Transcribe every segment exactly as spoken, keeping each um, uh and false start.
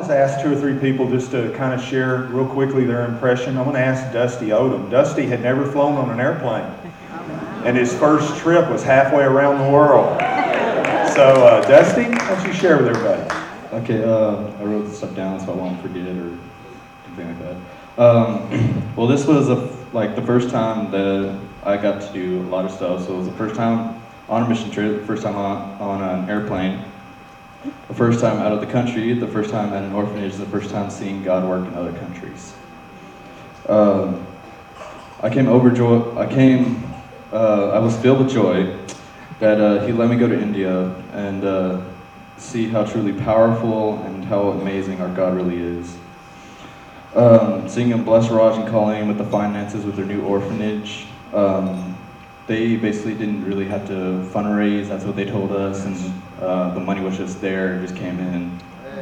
just ask two or three people just to kind of share real quickly their impression. I'm going to ask Dusty Odom. Dusty had never flown on an airplane, and his first trip was halfway around the world. So, uh, Dusty, why don't you share with everybody? Okay, uh, I wrote this stuff down so I won't forget it or anything like that. Um, well, this was a, like the first time that I got to do a lot of stuff. So it was the first time on a mission trip, first time on, on an airplane, the first time out of the country, the first time at an orphanage, the first time seeing God work in other countries. Um, I came overjoyed. I came. Uh, I was filled with joy that uh, He let me go to India and uh, see how truly powerful and how amazing our God really is. Um, seeing Him bless Raj and Colleen with the finances with their new orphanage. Um, they basically didn't really have to fundraise. That's what they told us, and uh, the money was just there. It just came in.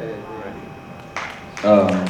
Um,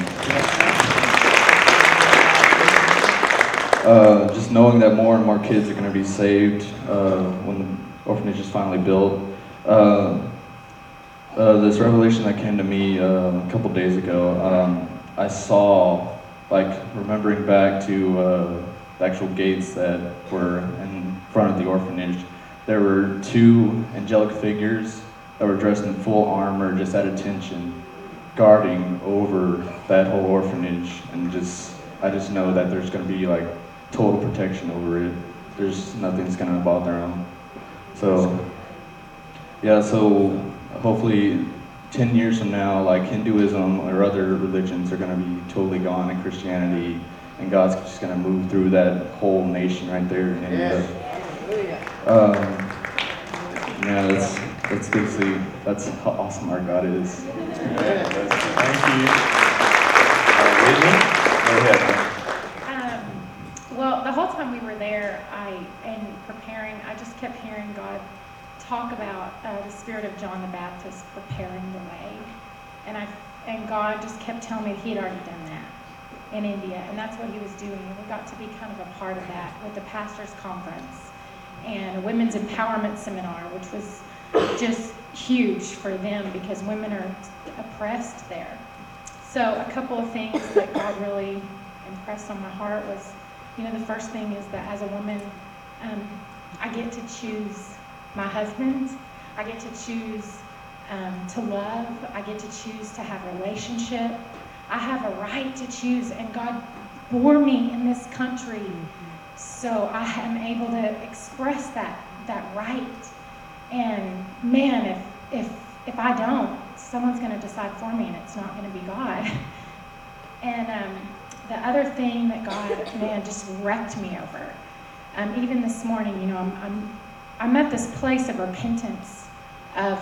Uh, just knowing that more and more kids are going to be saved uh, when the orphanage is finally built. Uh, uh, this revelation that came to me uh, a couple days ago, um, I saw, like, remembering back to uh, the actual gates that were in front of the orphanage, there were two angelic figures that were dressed in full armor, just at attention, guarding over that whole orphanage, and just, I just know that there's going to be, like, total protection over it. There's nothing's gonna bother them. So, yeah, so hopefully ten years from now, like Hinduism or other religions are gonna be totally gone in Christianity, and God's just gonna move through that whole nation right there. And uh, um, yeah, that's, that's good to see. That's how awesome our God is. Thank you. Uh, Whitney, go ahead. Well, the whole time we were there, I, and preparing, I just kept hearing God talk about uh, the spirit of John the Baptist preparing the way. And I, and God just kept telling me he had already done that in India, and that's what he was doing. And we got to be kind of a part of that with the pastors' conference and a women's empowerment seminar, which was just huge for them because women are oppressed there. So a couple of things that God really impressed on my heart was, you know, the first thing is that as a woman, um, I get to choose my husband. I get to choose um, to love. I get to choose to have a relationship. I have a right to choose, and God bore me in this country, so I am able to express that that right. And man, if if if I don't, someone's going to decide for me, and it's not going to be God. And um, the other thing that God, man, just wrecked me over, um, even this morning, you know, I'm, I'm, I'm at this place of repentance, of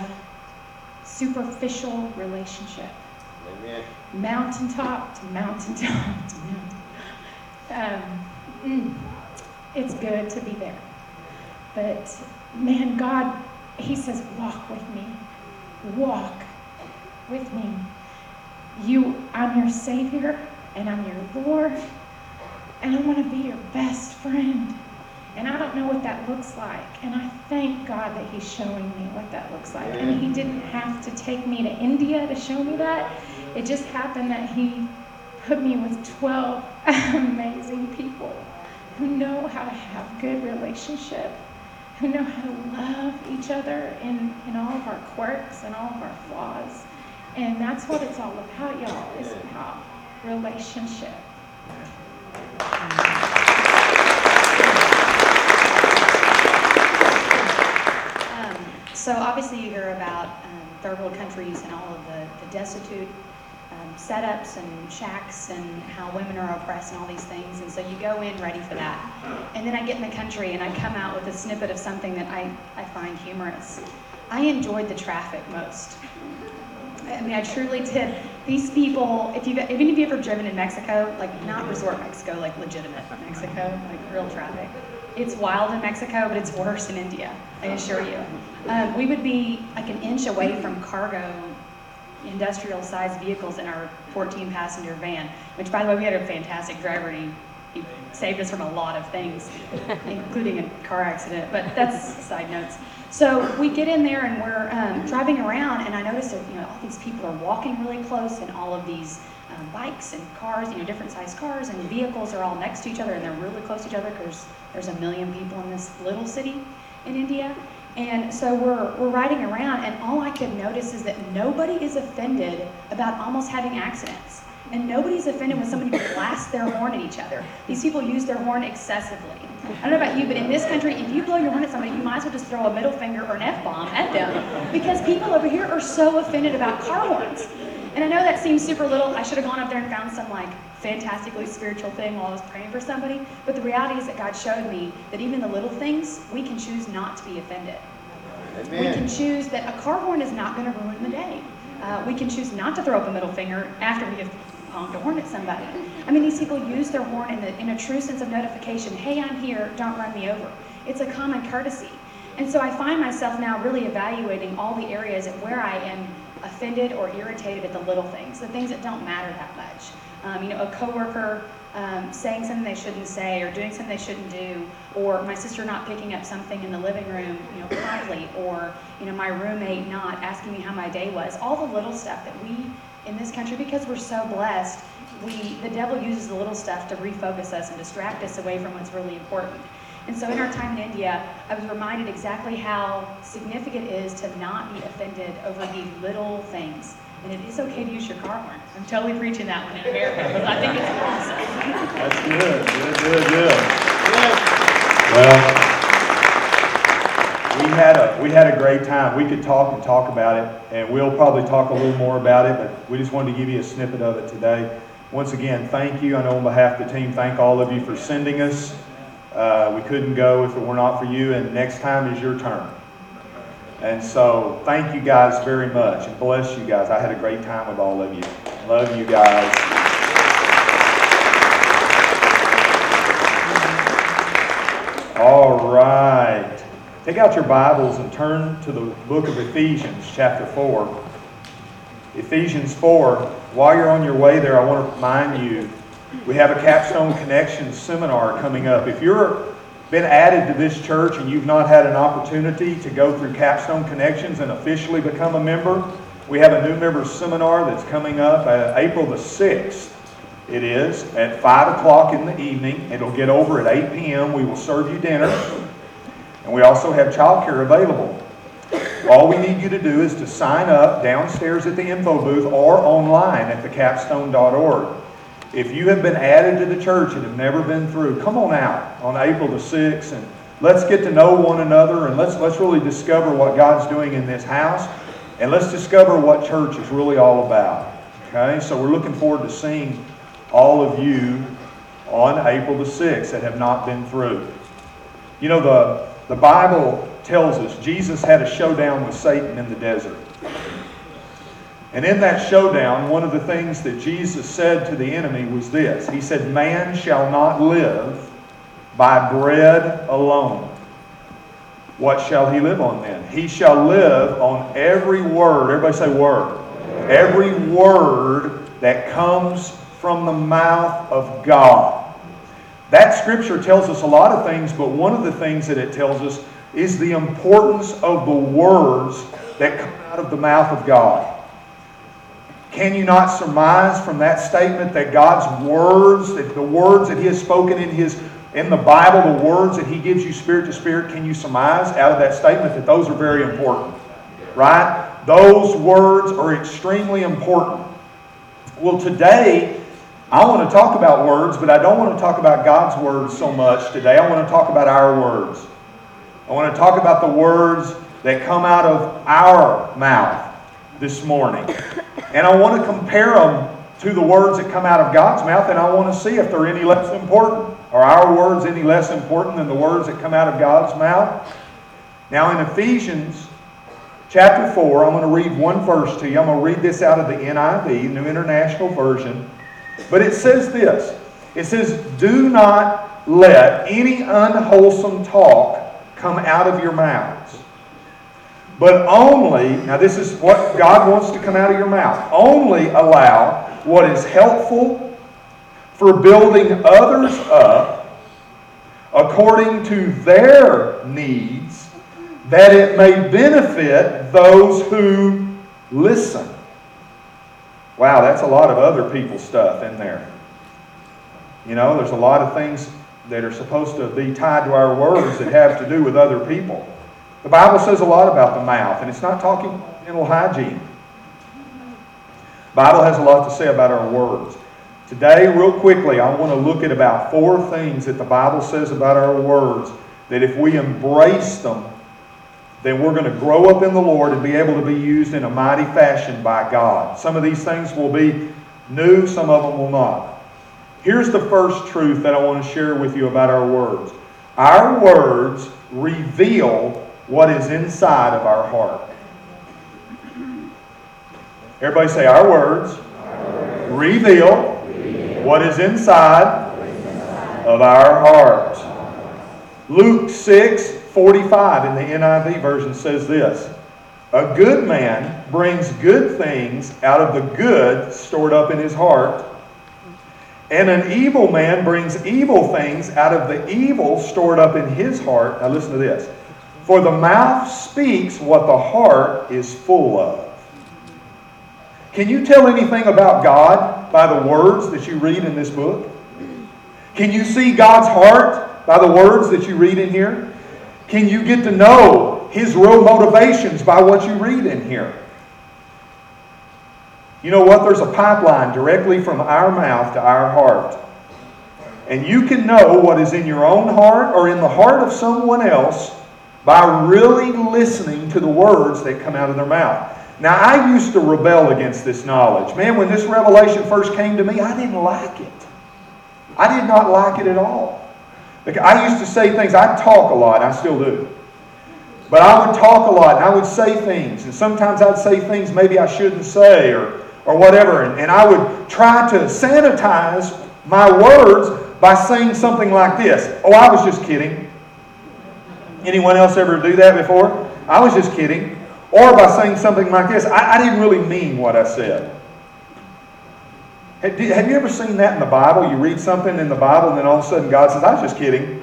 superficial relationship. Amen. Mountaintop to mountaintop to mountaintop. Um, mm, it's good to be there. But, man, God, he says, walk with me. Walk with me. You, I'm your Savior. And I'm your Lord, and I want to be your best friend. And I don't know what that looks like. And I thank God that he's showing me what that looks like. And he didn't have to take me to India to show me that. It just happened that he put me with twelve amazing people who know how to have good relationship, who know how to love each other in, in all of our quirks and all of our flaws. And that's what it's all about, y'all. It's about relationship. Um, so obviously you hear about um, third world countries and all of the, the destitute um, setups and shacks and how women are oppressed and all these things, and so you go in ready for that. And then I get in the country and I come out with a snippet of something that I, I find humorous. I enjoyed the traffic most. I mean, I truly did. These people, if you've, if any of you ever driven in Mexico, like not resort Mexico, like legitimate Mexico, like real traffic, it's wild in Mexico, but it's worse in India, I assure you. Um, we would be like an inch away from cargo, industrial-sized vehicles in our fourteen passenger van, which, by the way, we had a fantastic driver. He, he saved us from a lot of things, including a car accident, but that's side notes. So we get in there and we're um, driving around, and I noticed that, you know, all these people are walking really close, and all of these um, bikes and cars, you know, different sized cars and vehicles are all next to each other, and they're really close to each other because there's a million people in this little city in India. And so we're, we're riding around, and all I could notice is that nobody is offended about almost having accidents. And nobody's offended when somebody blasts their horn at each other. These people use their horn excessively. I don't know about you, but in this country, if you blow your horn at somebody, you might as well just throw a middle finger or an F-bomb at them, because people over here are so offended about car horns. And I know that seems super little. I should have gone up there and found some like fantastically spiritual thing while I was praying for somebody. But the reality is that God showed me that even the little things, we can choose not to be offended. Amen. We can choose that a car horn is not going to ruin the day. Uh, we can choose not to throw up a middle finger after we have honked a horn at somebody. I mean, these people use their horn in, the, in a true sense of notification. Hey, I'm here, don't run me over. It's a common courtesy. And so I find myself now really evaluating all the areas where I am offended or irritated at the little things, the things that don't matter that much. Um, you know, a coworker um, saying something they shouldn't say, or doing something they shouldn't do, or my sister not picking up something in the living room, you know, promptly, or, you know, my roommate not asking me how my day was. All the little stuff that we in this country, because we're so blessed, we the devil uses the little stuff to refocus us and distract us away from what's really important. And so in our time in India, I was reminded exactly how significant it is to not be offended over these little things. And it is okay to use your car horn. I'm totally preaching that one in America, because I think it's awesome. That's good, good, good, good. Well, We had a we had a great time. We could talk and talk about it, and we'll probably talk a little more about it, but we just wanted to give you a snippet of it today. Once again, thank you. I know on behalf of the team, thank all of you for sending us. Uh, we couldn't go if it were not for you, and next time is your turn. And so thank you guys very much, and bless you guys. I had a great time with all of you. Love you guys. All right. Take out your Bibles and turn to the book of Ephesians, chapter four. Ephesians four. While you're on your way there, I want to remind you, we have a Capstone Connections seminar coming up. If you've been added to this church and you've not had an opportunity to go through Capstone Connections and officially become a member, we have a new member seminar that's coming up uh, April the sixth. It is at five o'clock in the evening. It'll get over at eight p.m. We will serve you dinner. And we also have childcare available. All we need you to do is to sign up downstairs at the info booth or online at the capstone dot org. If you have been added to the church and have never been through, come on out on April the sixth, and let's get to know one another, and let's let's really discover what God's doing in this house, and let's discover what church is really all about. Okay, so we're looking forward to seeing all of you on April the sixth that have not been through. You know, the The Bible tells us Jesus had a showdown with Satan in the desert. And in that showdown, one of the things that Jesus said to the enemy was this. He said, "Man shall not live by bread alone." What shall he live on then? He shall live on every word. Everybody say word. Every word that comes from the mouth of God. That scripture tells us a lot of things, but one of the things that it tells us is the importance of the words that come out of the mouth of God. Can you not surmise from that statement that God's words, that the words that He has spoken in His in the Bible, the words that He gives you spirit to spirit, can you surmise out of that statement that those are very important? Right? Those words are extremely important. Well, today, I want to talk about words, but I don't want to talk about God's words so much today. I want to talk about our words. I want to talk about the words that come out of our mouth this morning. And I want to compare them to the words that come out of God's mouth, and I want to see if they're any less important. Are our words any less important than the words that come out of God's mouth? Now in Ephesians chapter four, I'm going to read one verse to you. I'm going to read this out of the N I V, New International Version. But it says this. It says, "Do not let any unwholesome talk come out of your mouths, but only," now this is what God wants to come out of your mouth, "only allow what is helpful for building others up according to their needs, that it may benefit those who listen. Wow, that's a lot of other people's stuff in there. You know, there's a lot of things that are supposed to be tied to our words that have to do with other people. The Bible says a lot about the mouth, and it's not talking dental hygiene. The Bible has a lot to say about our words. Today, real quickly, I want to look at about four things that the Bible says about our words, that if we embrace them, then we're going to grow up in the Lord and be able to be used in a mighty fashion by God. Some of these things will be new, some of them will not. Here's the first truth that I want to share with you about our words. Our words reveal what is inside of our heart. Everybody say, our words, our words. Reveal, reveal what is inside, what is inside of our heart. Luke six forty-five in the N I V version says this: a good man brings good things out of the good stored up in his heart, and an evil man brings evil things out of the evil stored up in his heart. Now listen to this. For the mouth speaks what the heart is full of. Can you tell anything about God by the words that you read in this book? Can you see God's heart by the words that you read in here? Can you get to know His real motivations by what you read in here? You know what? There's a pipeline directly from our mouth to our heart. And you can know what is in your own heart or in the heart of someone else by really listening to the words that come out of their mouth. Now, I used to rebel against this knowledge. Man, when this revelation first came to me, I didn't like it. I did not like it at all. I used to say things. I'd talk a lot. I still do. But I would talk a lot, and I would say things. And sometimes I'd say things maybe I shouldn't say or, or whatever. And, and I would try to sanitize my words by saying something like this. Oh, I was just kidding. Anyone else ever do that before? I was just kidding. Or by saying something like this. I, I didn't really mean what I said. Have you ever seen that in the Bible? You read something in the Bible and then all of a sudden God says, I was just kidding.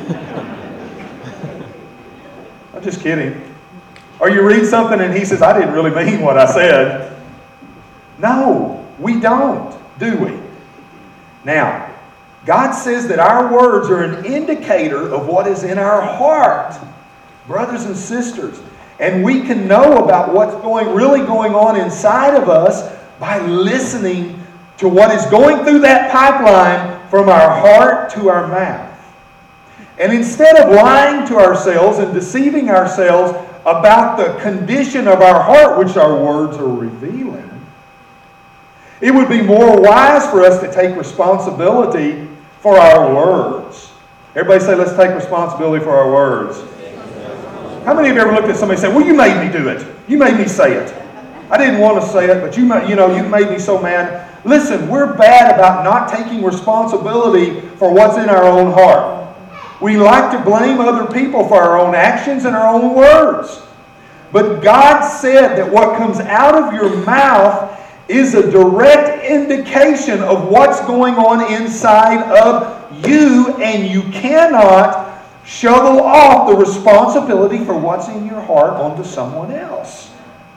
I'm just kidding. Or you read something and He says, I didn't really mean what I said. No, we don't, do we? Now, God says that our words are an indicator of what is in our heart. Brothers and sisters. And we can know about what's going really going on inside of us by listening to what is going through that pipeline from our heart to our mouth. And instead of lying to ourselves and deceiving ourselves about the condition of our heart, which our words are revealing, it would be more wise for us to take responsibility for our words. Everybody say, let's take responsibility for our words. How many of you ever looked at somebody and said, well, you made me do it. You made me say it. I didn't want to say it, but you, you know, you made me so mad. Listen, we're bad about not taking responsibility for what's in our own heart. We like to blame other people for our own actions and our own words. But God said that what comes out of your mouth is a direct indication of what's going on inside of you, and you cannot shovel off the responsibility for what's in your heart onto someone else.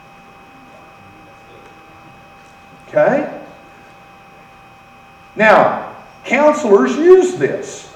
Okay? Now, counselors use this.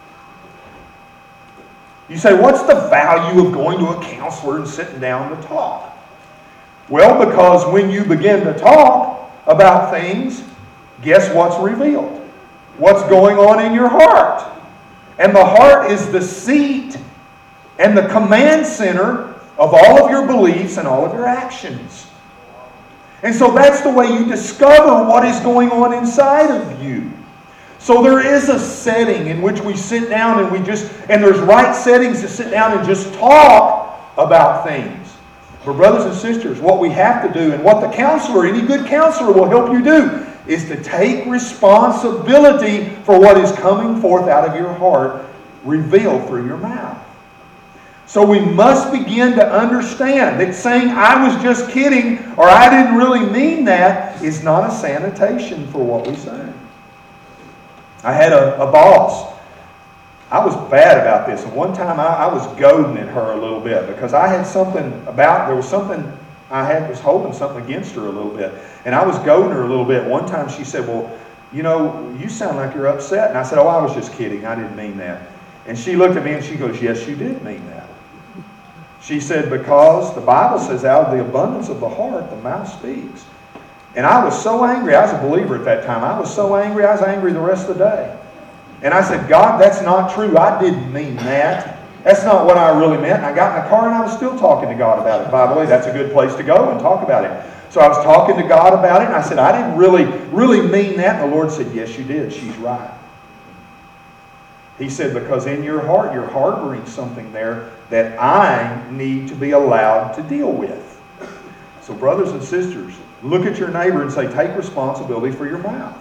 You say, what's the value of going to a counselor and sitting down to talk? Well, because when you begin to talk about things, guess what's revealed? What's going on in your heart? And the heart is the seat and the command center of all of your beliefs and all of your actions. And so that's the way you discover what is going on inside of you. So there is a setting in which we sit down and we just, and there's right settings to sit down and just talk about things. But brothers and sisters, what we have to do, and what the counselor, any good counselor will help you do, is to take responsibility for what is coming forth out of your heart, revealed through your mouth. So we must begin to understand that saying, I was just kidding, or I didn't really mean that, is not a sanitation for what we say. I had a, a boss. I was bad about this. And one time I, I was goading at her a little bit because I had something about, there was something I had, was holding something against her a little bit. And I was goading her a little bit. One time she said, well, you know, you sound like you're upset. And I said, oh, I was just kidding. I didn't mean that. And she looked at me and she goes, yes, you did mean that. She said, because the Bible says out of the abundance of the heart, the mouth speaks. And I was so angry. I was a believer at that time. I was so angry, I was angry the rest of the day. And I said, God, that's not true. I didn't mean that. That's not what I really meant. And I got in the car and I was still talking to God about it. By the way, that's a good place to go and talk about it. So I was talking to God about it and I said, I didn't really, really mean that. And the Lord said, yes, you did. She's right. He said, because in your heart, you're harboring something there that I need to be allowed to deal with. So brothers and sisters, look at your neighbor and say, take responsibility for your mouth.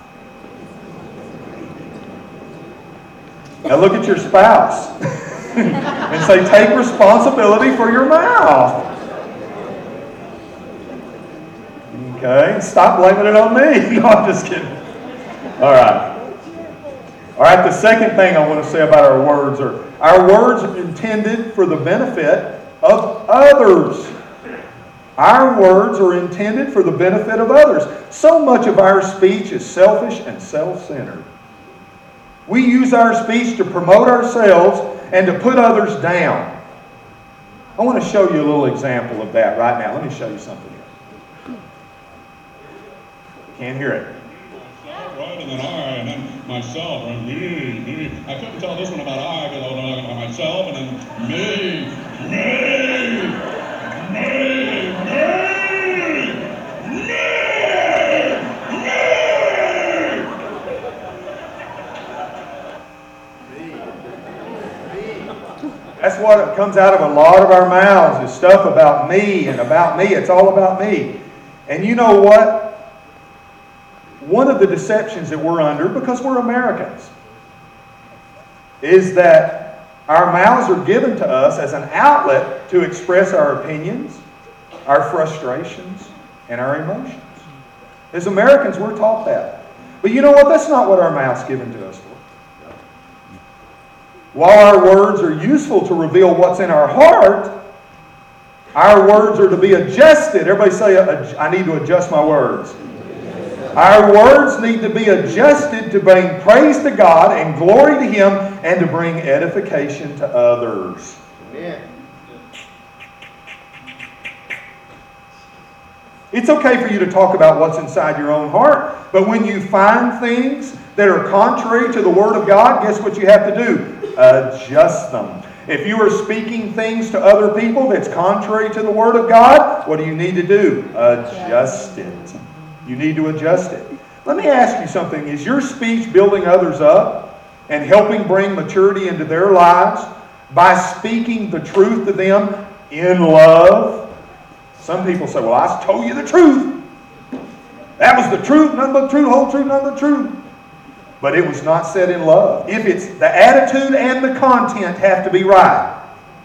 Now look at your spouse and say, take responsibility for your mouth. Okay, stop blaming it on me. No, I'm just kidding. All right. All right, the second thing I want to say about our words are, our words are intended for the benefit of others. Our words are intended for the benefit of others. So much of our speech is selfish and self-centered. We use our speech to promote ourselves and to put others down. I want to show you a little example of that right now. Let me show you something here. Can't hear it. Right, and then I, and then myself, and me, me. I couldn't tell this one about I, but I was about myself, and then me, me, me, me, me, me. That's what comes out of a lot of our mouths, is stuff about me and about me. It's all about me. And you know what? One of the deceptions that we're under, because we're Americans, is that our mouths are given to us as an outlet to express our opinions, our frustrations, and our emotions. As Americans, we're taught that. But you know what? That's not what our mouth's given to us for. While our words are useful to reveal what's in our heart, our words are to be adjusted. Everybody say, I need to adjust my words. Our words need to be adjusted to bring praise to God and glory to Him and to bring edification to others. Amen. It's okay for you to talk about what's inside your own heart, but when you find things that are contrary to the Word of God, guess what you have to do? Adjust them. If you are speaking things to other people that's contrary to the Word of God, what do you need to do? Adjust it. You need to adjust it. Let me ask you something. Is your speech building others up and helping bring maturity into their lives by speaking the truth to them in love? Some people say, well, I told you the truth. That was the truth, nothing but the truth, whole truth, nothing but the truth. But it was not said in love. If it's the attitude and the content have to be right.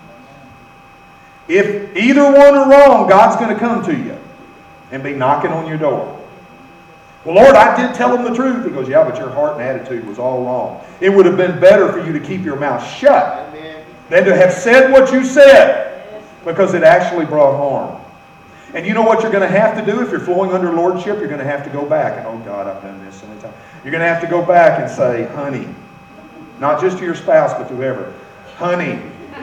If either one are wrong, God's going to come to you and be knocking on your door. Well, Lord, I did tell them the truth. He goes, yeah, but your heart and attitude was all wrong. It would have been better for you to keep your mouth shut Amen. Than to have said what you said, because it actually brought harm. And you know what you're going to have to do if you're flowing under lordship? You're going to have to go back. And, oh, God, I've done this so many times. You're going to have to go back and say, honey, not just to your spouse, but to whoever, honey,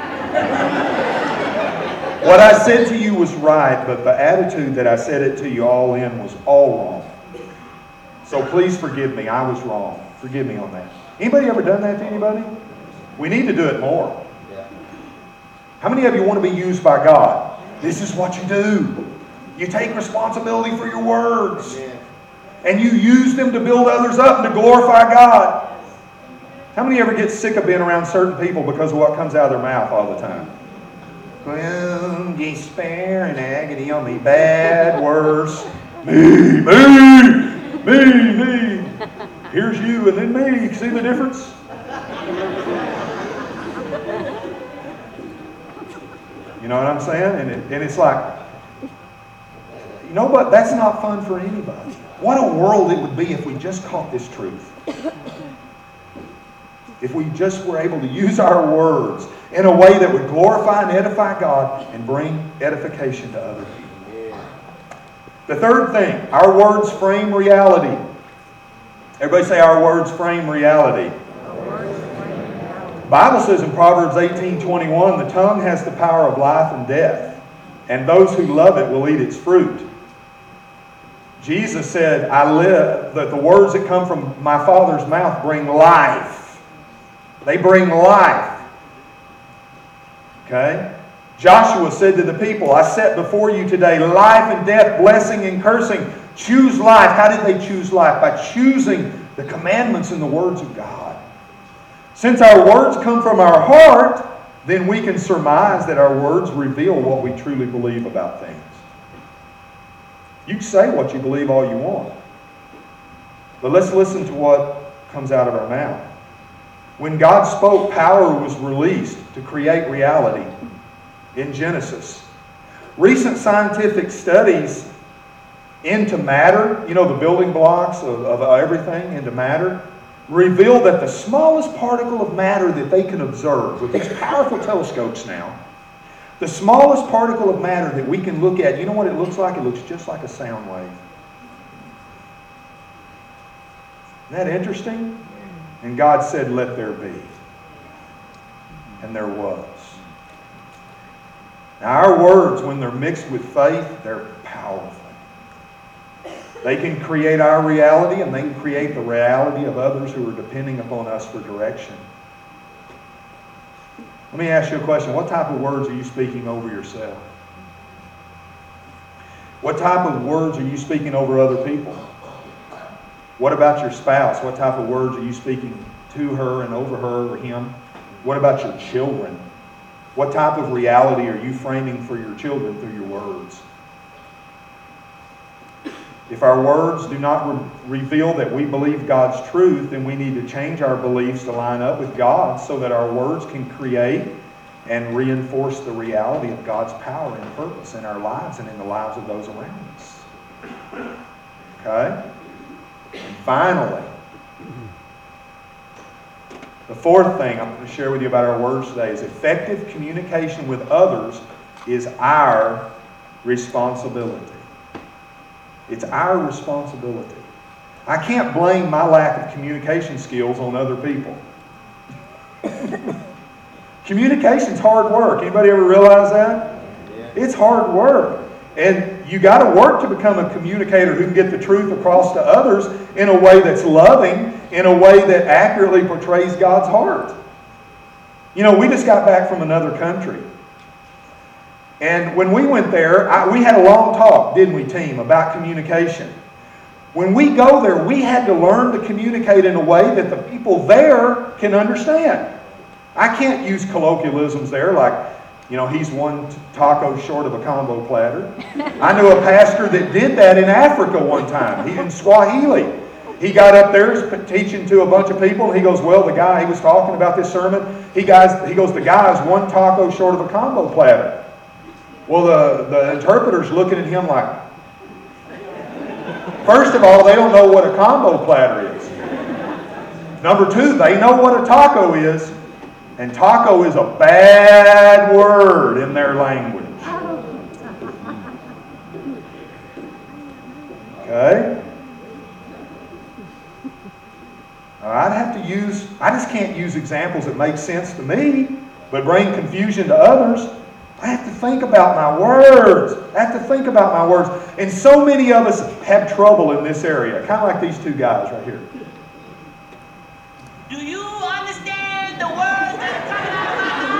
what I said to you was right, but the attitude that I said it to you all in was all wrong. So please forgive me. I was wrong. Forgive me on that. Anybody ever done that to anybody? We need to do it more. How many of you want to be used by God? This is what you do. You take responsibility for your words. And you use them to build others up and to glorify God. How many ever get sick of being around certain people because of what comes out of their mouth all the time? Well, despair and agony on me. Bad, worse. Me, me. Me, me. Here's you and then me. See the difference? You know what I'm saying? And, it, and it's like, you know what? That's not fun for anybody. What a world it would be if we just caught this truth. if we just were able to use our words in a way that would glorify and edify God and bring edification to other people. The third thing, our words frame reality. Everybody say, our words frame reality. The Bible says in Proverbs eighteen twenty-one, the tongue has the power of life and death, and those who love it will eat its fruit. Jesus said, I live, that the words that come from my Father's mouth bring life. They bring life. Okay? Joshua said to the people, I set before you today life and death, blessing and cursing. Choose life. How did they choose life? By choosing the commandments and the words of God. Since our words come from our heart, then we can surmise that our words reveal what we truly believe about things. You can say what you believe all you want. But let's listen to what comes out of our mouth. When God spoke, power was released to create reality in Genesis. Recent scientific studies into matter, you know, the building blocks of, of everything into matter, reveal that the smallest particle of matter that they can observe with these powerful telescopes now, the smallest particle of matter that we can look at, you know what it looks like? It looks just like a sound wave. Isn't that interesting? And God said, let there be. And there was. Now our words, when they're mixed with faith, they're powerful. They can create our reality, and they can create the reality of others who are depending upon us for direction. Let me ask you a question. What type of words are you speaking over yourself? What type of words are you speaking over other people? What about your spouse? What type of words are you speaking to her and over her or him? What about your children? What type of reality are you framing for your children through your words? If our words do not re- reveal that we believe God's truth, then we need to change our beliefs to line up with God so that our words can create and reinforce the reality of God's power and purpose in our lives and in the lives of those around us. Okay? And finally, the fourth thing I'm going to share with you about our words today is effective communication with others is our responsibility. It's our responsibility. I can't blame my lack of communication skills on other people. Communication's hard work. Anybody ever realize that? It's hard work. And you got to work to become a communicator who can get the truth across to others in a way that's loving, in a way that accurately portrays God's heart. You know, we just got back from another country. And when we went there, I, we had a long talk, didn't we, team, about communication. When we go there, we had to learn to communicate in a way that the people there can understand. I can't use colloquialisms there like, you know, he's one taco short of a combo platter. I knew a pastor that did that in Africa one time. He in Swahili. He got up there teaching to a bunch of people, and he goes, well, the guy, he was talking about this sermon. He, guys, he goes, the guy is one taco short of a combo platter. Well, the, the interpreter's looking at him like, first of all, they don't know what a combo platter is. Number two, they know what a taco is. And taco is a bad word in their language. Okay? Now, I'd have to use, I just can't use examples that make sense to me, but bring confusion to others. I have to think about my words. I have to think about my words. And so many of us have trouble in this area, kind of like these two guys right here. Do you understand the words that are coming out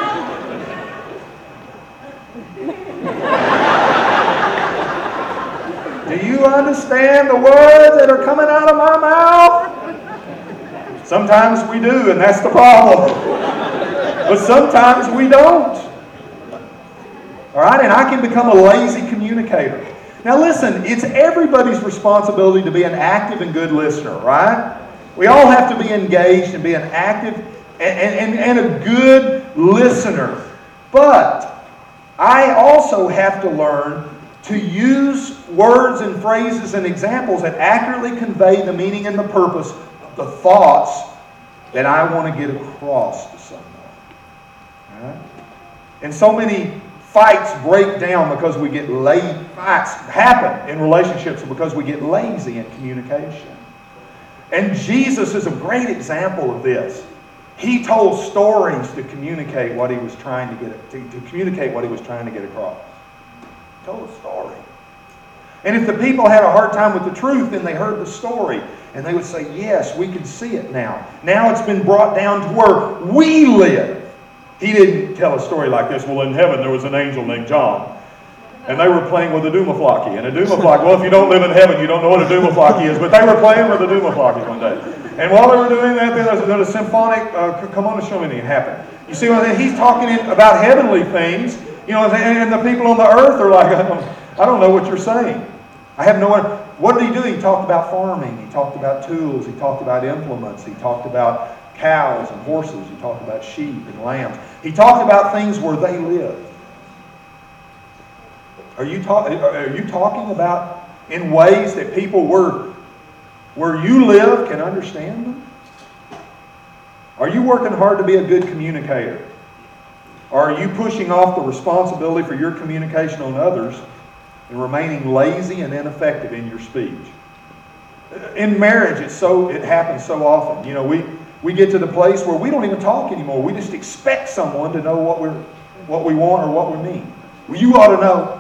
of my mouth? Do you understand the words that are coming out of my mouth? Sometimes we do, and that's the problem. But sometimes we don't. All right, and I can become a lazy communicator. Now listen, it's everybody's responsibility to be an active and good listener, right? We all have to be engaged and be an active and, and, and a good listener. But I also have to learn to use words and phrases and examples that accurately convey the meaning and the purpose of the thoughts that I want to get across to someone. All right? And so many fights break down because we get lazy. Fights happen in relationships because we get lazy in communication. And Jesus is a great example of this. He told stories to communicate what he was trying to get to, to communicate what he was trying to get across. He told a story. And if the people had a hard time with the truth, then they heard the story. And they would say, yes, we can see it now. Now it's been brought down to where we live. He didn't tell a story like this. Well, in heaven there was an angel named John. And they were playing with a Doomaflocky. And a Doomaflocky, well, if you don't live in heaven, you don't know what a Doomaflocky is. But they were playing with a Doomaflocky one day. And while they were doing that, then there was a symphonic, uh, come on and show me anything happened. You see what I mean? He's talking in, about heavenly things. You know, and the people on the earth are like, I don't, I don't know what you're saying. I have no idea. What did he do? He talked about farming. He talked about tools. He talked about implements. He talked about cows and horses. He talked about sheep and lambs. He talked about things where they live. Are you, talk, are you talking about in ways that people where, where you live can understand them? Are you working hard to be a good communicator? Or are you pushing off the responsibility for your communication on others and remaining lazy and ineffective in your speech? In marriage, it's so it happens so often. You know, we, we get to the place where we don't even talk anymore. We just expect someone to know what we're what we want or what we mean. Well, you ought to know.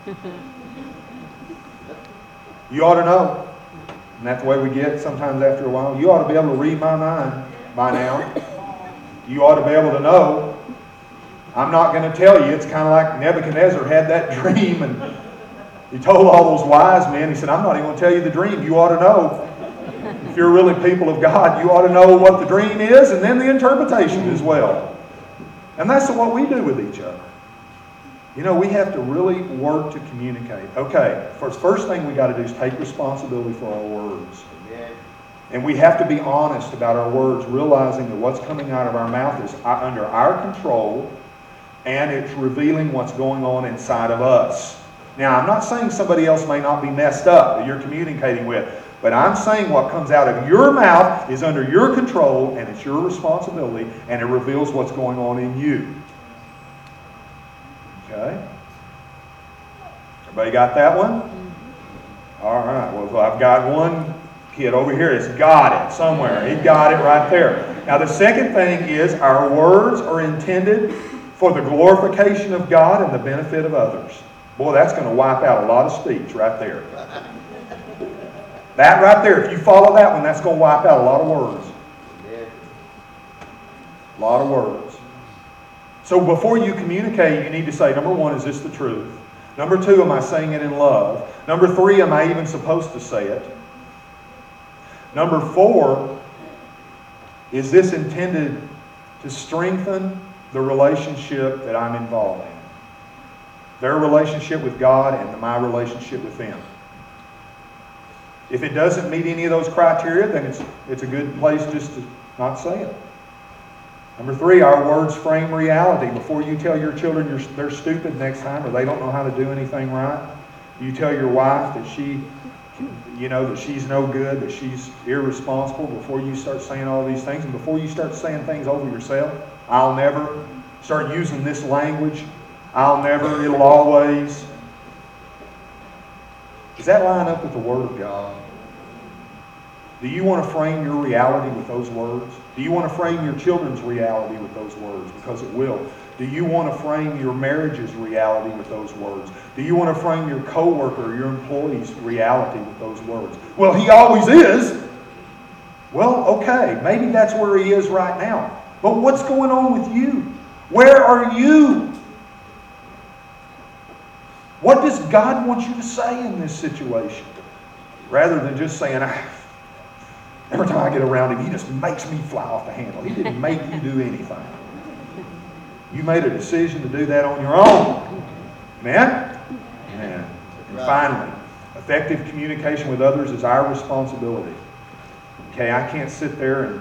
You ought to know. And that's the way we get sometimes after a while. You ought to be able to read my mind by now. You ought to be able to know. I'm not going to tell you. It's kind of like Nebuchadnezzar had that dream and he told all those wise men, he said, I'm not even going to tell you the dream. You ought to know. If you're really people of God, you ought to know what the dream is and then the interpretation as well. And that's what we do with each other. You know, we have to really work to communicate. Okay, first, first thing we got to do is take responsibility for our words. And we have to be honest about our words, realizing that what's coming out of our mouth is under our control and it's revealing what's going on inside of us. Now, I'm not saying somebody else may not be messed up that you're communicating with, but I'm saying what comes out of your mouth is under your control and it's your responsibility and it reveals what's going on in you. Okay? Everybody got that one? All right. Well, I've got one kid over here that's got it somewhere. He got it right there. Now, the second thing is our words are intended for the glorification of God and the benefit of others. Boy, that's going to wipe out a lot of speech right there. That right there, if you follow that one, that's going to wipe out a lot of words. A lot of words. So before you communicate, you need to say, number one, is this the truth? Number two, am I saying it in love? Number three, am I even supposed to say it? Number four, is this intended to strengthen the relationship that I'm involved in? Their relationship with God and my relationship with them. If it doesn't meet any of those criteria, then it's, it's a good place just to not say it. Number three, our words frame reality. Before you tell your children you're, they're stupid next time or they don't know how to do anything right, you tell your wife that she, you know, that she's no good, that she's irresponsible, before you start saying all these things, and before you start saying things over yourself, I'll never, start using this language, I'll never, it'll always. Does that line up with the Word of God? Do you want to frame your reality with those words? Do you want to frame your children's reality with those words? Because it will. Do you want to frame your marriage's reality with those words? Do you want to frame your coworker, your employee's reality with those words? Well, he always is. Well, okay, maybe that's where he is right now. But what's going on with you? Where are you? What does God want you to say in this situation? Rather than just saying, ah, every time I get around him, he just makes me fly off the handle. He didn't make you do anything. You made a decision to do that on your own. Amen? Amen. And finally, effective communication with others is our responsibility. Okay, I can't sit there and